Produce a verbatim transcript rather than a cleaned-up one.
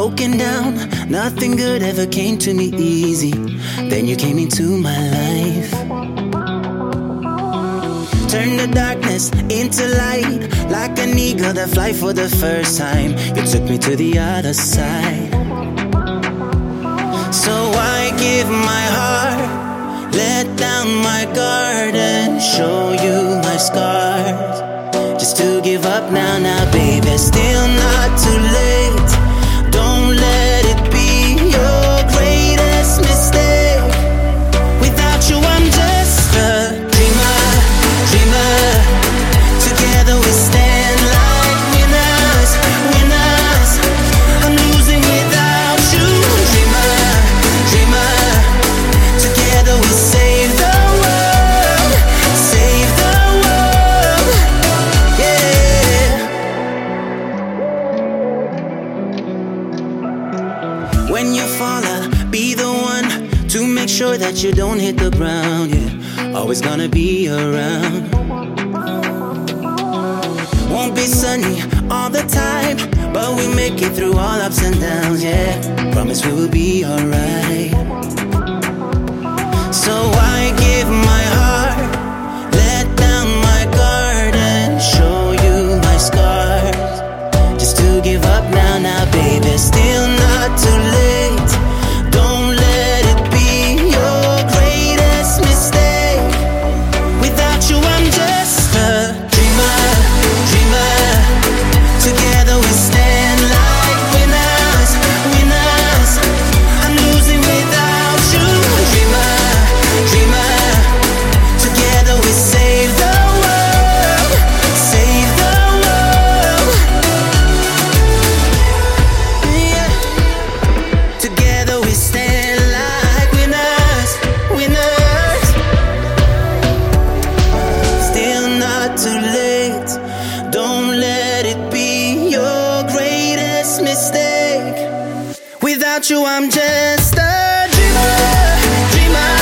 broken down, nothing good ever came to me easy. Then you came into my life, turn the darkness into light, like an eagle that fly for the first time. You took me to the other side. So I give my heart, let down my guard and show you my scars. Just to give up now, now baby, still not too late. Don't let it be your greatest mistake. Without you I'm just a dreamer, dreamer. Together we stand like winners, winners. I'm losing without you, dreamer, dreamer. Together we save the world, save the world, yeah. When you fall, I'll be the one to make sure that you don't hit the ground, yeah. Always gonna be around. Won't be sunny all the time, but we make it through all ups and downs, yeah. Promise we will be alright. So I give my heart, let down my guard and show you my scars. Just to give up now, now baby, still not too late. Don't let it be your greatest mistake. Without you I'm just a dreamer, dreamer. Together we stand like winners, winners. I'm losing without you, dreamer, dreamer. Together we save the world, save the world, yeah. Together we stand like winners, winners. Still not too late. Don't let it be your greatest mistake. Without you I'm just a dreamer, dreamer.